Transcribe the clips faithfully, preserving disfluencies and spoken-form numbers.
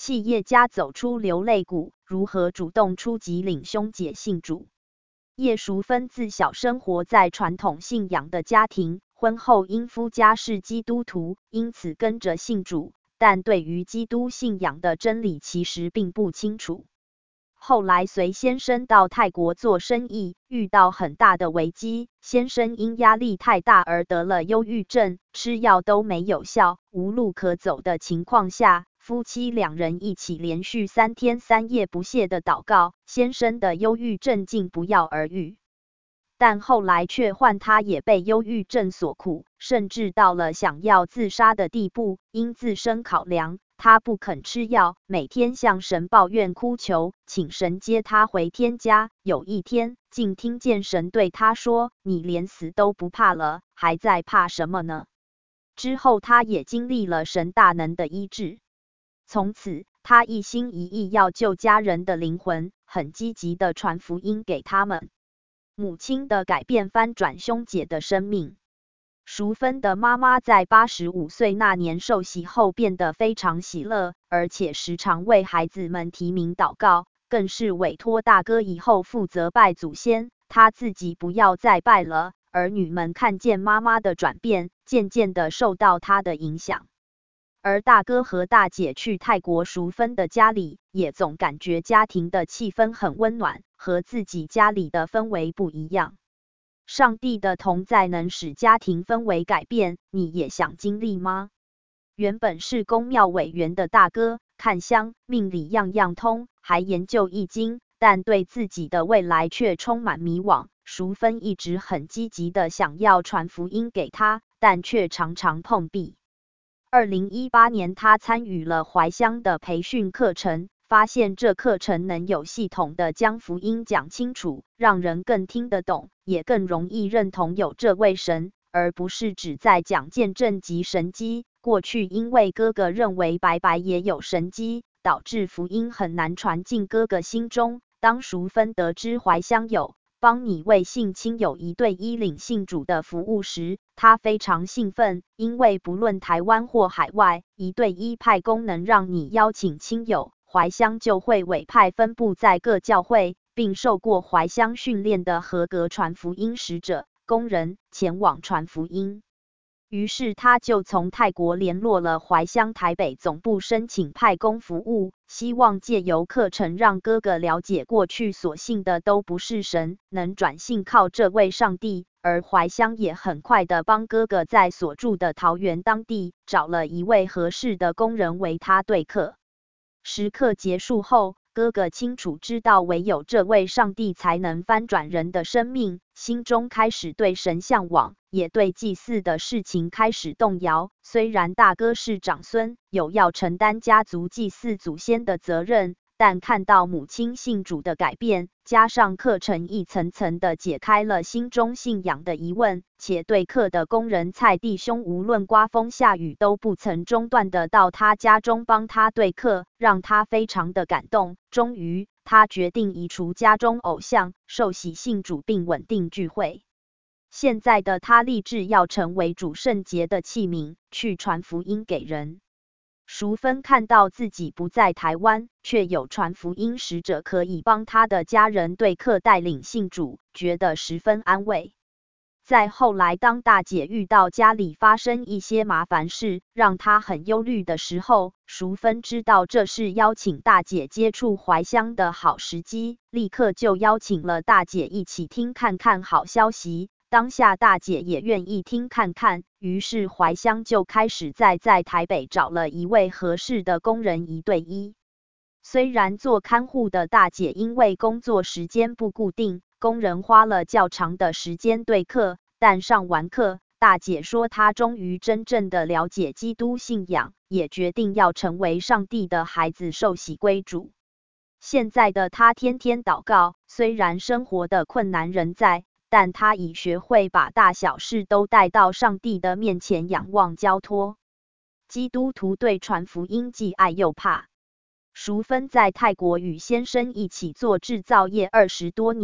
企业家走出流泪谷，如何主动出击领兄姐信主？叶淑芬自小生活在传统信仰的家庭，婚后因夫家是基督徒，因此跟着信主，但对于基督信仰的真理其实并不清楚。后来随先生到泰国做生意，遇到很大的危机，先生因压力太大而得了忧郁症，吃药都没有效，无路可走的情况下，夫妻两人一起连续三天三夜不懈的祷告，先生的忧郁症竟不药而愈。但后来却换他也被忧郁症所苦，甚至到了想要自杀的地步，因自身考量，他不肯吃药，每天向神抱怨哭求，请神接他回天家。有一天，竟听见神对他说：“你连死都不怕了，还在怕什么呢？”之后他也经历了神大能的医治。从此，他一心一意要救家人的灵魂，很积极的传福音给他们。母亲的改变翻转兄姐的生命。淑芬的妈妈在八十五岁那年受洗后变得非常喜乐，而且时常为孩子们提名祷告，更是委托大哥以后负责拜祖先，他自己不要再拜了。儿女们看见妈妈的转变，渐渐的受到她的影响。而大哥和大姐去泰国淑芬的家里，也总感觉家庭的气氛很温暖，和自己家里的氛围不一样。上帝的同在能使家庭氛围改变，你也想经历吗？原本是公庙委员的大哥，看香命理样样通，还研究易经，但对自己的未来却充满迷惘。淑芬一直很积极的想要传福音给他，但却常常碰壁。二零一八年，他参与了怀乡的培训课程，发现这课程能有系统的将福音讲清楚，让人更听得懂，也更容易认同有这位神，而不是只在讲见证及神迹。过去因为哥哥认为白白也有神迹，导致福音很难传进哥哥心中。当淑芬得知怀乡有帮你为信亲友一对一领信主的服务时，他非常兴奋，因为不论台湾或海外，一对一派功能让你邀请亲友，怀乡就会委派分布在各教会，并受过怀乡训练的合格传福音使者、工人前往传福音。于是他就从泰国联络了怀乡台北总部，申请派工服务，希望借由课程让哥哥了解过去所信的都不是神，能转信靠这位上帝。而怀乡也很快的帮哥哥在所住的桃园当地找了一位合适的工人为他对课。时课结束后，哥哥清楚知道唯有这位上帝才能翻转人的生命，心中开始对神向往，也对祭祀的事情开始动摇。虽然大哥是长孙，有要承担家族祭祀祖先的责任，但看到母亲信主的改变，加上课程一层层的解开了心中信仰的疑问，且对课的工人蔡弟兄无论刮风下雨都不曾中断的到他家中帮他对课，让他非常的感动。终于，他决定移除家中偶像，受洗信主并稳定聚会。现在的他立志要成为主圣节的器皿，去传福音给人。淑芬看到自己不在台湾，却有传福音使者可以帮他的家人对课带领信主，觉得十分安慰。在后来，当大姐遇到家里发生一些麻烦事，让她很忧虑的时候，淑芬知道这是邀请大姐接触怀乡的好时机，立刻就邀请了大姐一起听看看好消息。当下大姐也愿意听看看，于是怀乡就开始在在台北找了一位合适的工人一对一。虽然做看护的大姐因为工作时间不固定，工人花了较长的时间对课，但上完课，大姐说她终于真正的了解基督信仰，也决定要成为上帝的孩子，受洗归主。现在的她天天祷告，虽然生活的困难仍在，但她已学会把大小事都带到上帝的面前仰望交托。基督徒对传福音既爱又怕。淑芬在泰国与先生一起做制造业二十多年，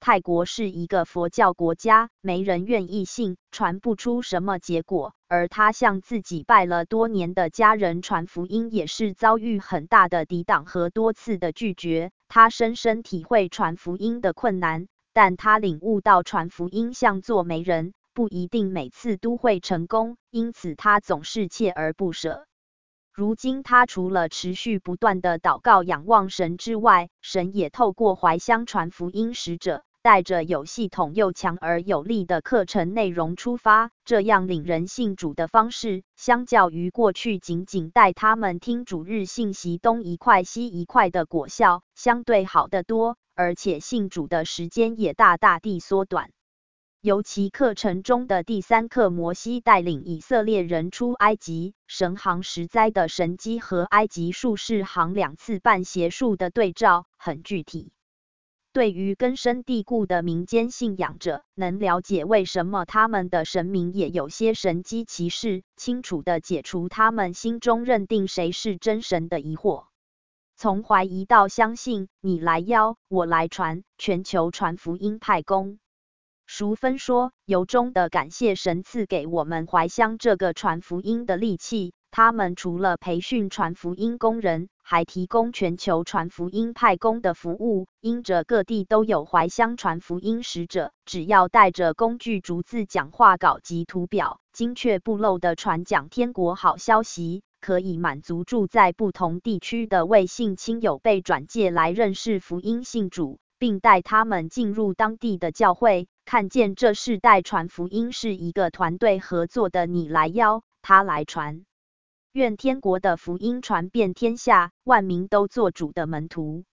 泰国是一个佛教国家，没人愿意信，传不出什么结果。而他向自己拜了多年的家人传福音，也是遭遇很大的抵挡和多次的拒绝。他深深体会传福音的困难，但他领悟到传福音像做媒人，不一定每次都会成功，因此他总是锲而不舍。如今他除了持续不断的祷告仰望神之外，神也透过怀乡传福音使者，带着有系统又强而有力的课程内容出发，这样领人信主的方式，相较于过去仅仅带他们听主日信息东一块西一块的果效，相对好得多，而且信主的时间也大大地缩短。尤其课程中的第三课，摩西带领以色列人出埃及，神行十灾的神迹和埃及术士行两次半邪术的对照，很具体。对于根深蒂固的民间信仰者，能了解为什么他们的神明也有些神迹奇事，清楚地解除他们心中认定谁是真神的疑惑。从怀疑到相信，你来邀，我来传，全球传福音派工。淑芬说，由衷的感谢神赐给我们怀乡这个传福音的利器，他们除了培训传福音工人，还提供全球传福音派工的服务，因着各地都有怀乡传福音使者，只要带着工具逐字讲话稿及图表，精确不漏的传讲天国好消息，可以满足住在不同地区的未信亲友被转介来认识福音信主，并带他们进入当地的教会，看见这世代传福音是一个团队合作的，你来邀，他来传。愿天国的福音传遍天下，万民都做主的门徒。